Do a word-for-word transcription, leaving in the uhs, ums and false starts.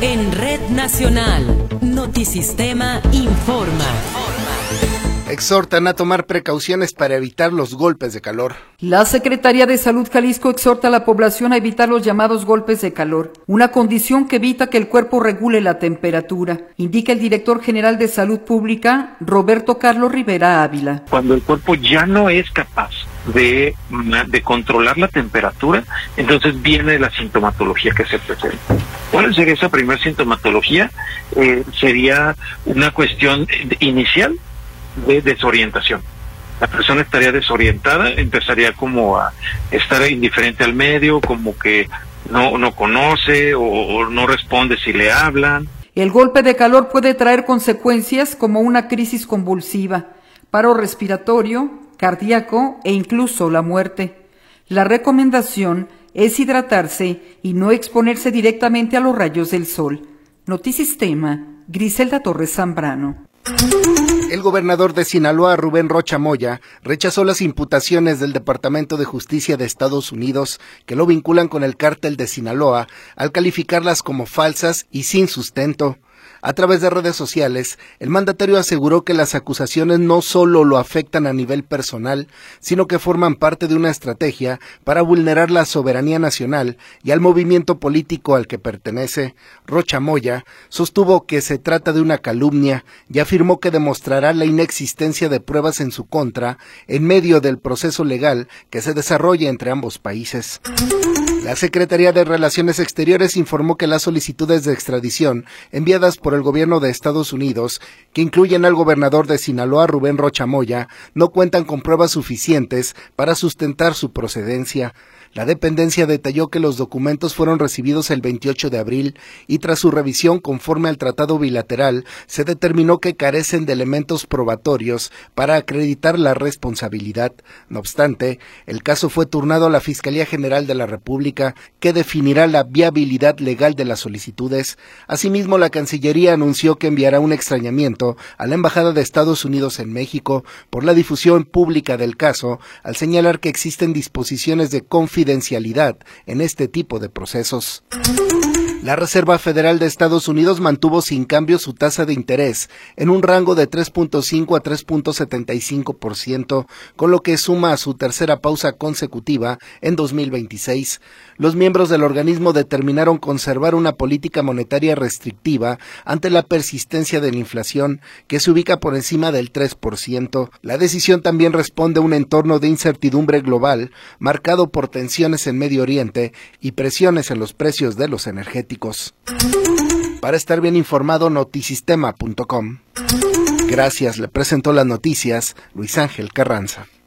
En Red Nacional, Notisistema informa. Exhortan a tomar precauciones para evitar los golpes de calor. La Secretaría de Salud Jalisco exhorta a la población a evitar los llamados golpes de calor, una condición que evita que el cuerpo regule la temperatura, indica el director general de Salud Pública, Roberto Carlos Rivera Ávila. Cuando el cuerpo ya no es capaz de, de controlar la temperatura, entonces viene la sintomatología que se presenta. ¿Cuál sería esa primera sintomatología? Eh, sería una cuestión inicial de desorientación. La persona estaría desorientada, empezaría como a estar indiferente al medio, como que no, no conoce o, o no responde si le hablan. El golpe de calor puede traer consecuencias como una crisis convulsiva, paro respiratorio, cardíaco e incluso la muerte. La recomendación es hidratarse y no exponerse directamente a los rayos del sol. Notisistema, Griselda Torres Zambrano. El gobernador de Sinaloa, Rubén Rocha Moya, rechazó las imputaciones del Departamento de Justicia de Estados Unidos que lo vinculan con el cártel de Sinaloa al calificarlas como falsas y sin sustento. A través de redes sociales, el mandatario aseguró que las acusaciones no solo lo afectan a nivel personal, sino que forman parte de una estrategia para vulnerar la soberanía nacional y al movimiento político al que pertenece. Rocha Moya sostuvo que se trata de una calumnia y afirmó que demostrará la inexistencia de pruebas en su contra en medio del proceso legal que se desarrolla entre ambos países. La Secretaría de Relaciones Exteriores informó que las solicitudes de extradición enviadas por el gobierno de Estados Unidos, que incluyen al gobernador de Sinaloa, Rubén Rocha Moya, no cuentan con pruebas suficientes para sustentar su procedencia. La dependencia detalló que los documentos fueron recibidos el veintiocho de abril y tras su revisión conforme al tratado bilateral, se determinó que carecen de elementos probatorios para acreditar la responsabilidad. No obstante, el caso fue turnado a la Fiscalía General de la República, que definirá la viabilidad legal de las solicitudes. Asimismo, la Cancillería anunció que enviará un extrañamiento a la Embajada de Estados Unidos en México por la difusión pública del caso, al señalar que existen disposiciones de confidencialidad confidencialidad en este tipo de procesos. La Reserva Federal de Estados Unidos mantuvo sin cambio su tasa de interés en un rango de tres punto cinco a tres punto setenta y cinco por ciento, con lo que suma a su tercera pausa consecutiva en dos mil veintiséis. Los miembros del organismo determinaron conservar una política monetaria restrictiva ante la persistencia de la inflación, que se ubica por encima del tres por ciento. La decisión también responde a un entorno de incertidumbre global, marcado por tensiones en Medio Oriente y presiones en los precios de los energéticos. Para estar bien informado, notisistema punto com. Gracias, le presentó las noticias Luis Ángel Carranza.